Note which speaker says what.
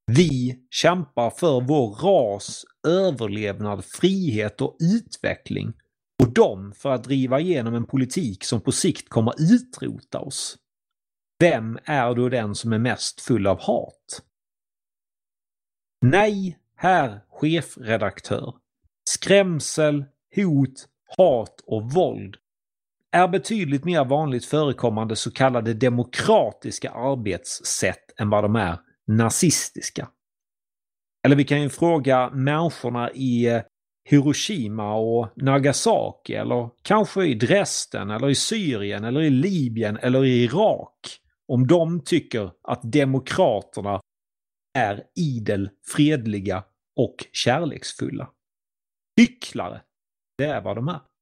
Speaker 1: Vi kämpar för vår ras, överlevnad, frihet och utveckling. Och de för att driva igenom en politik som på sikt kommer utrota oss. Vem är då den som är mest full av hat? Nej, herr chefredaktör. Skrämsel, hot, hat och våld är betydligt mer vanligt förekommande så kallade demokratiska arbetssätt än vad de är nazistiska. Eller vi kan ju fråga människorna i Hiroshima och Nagasaki eller kanske i Dresden eller i Syrien eller i Libyen eller i Irak om de tycker att demokraterna är idel, fredliga och kärleksfulla. Hycklare, det är vad de är.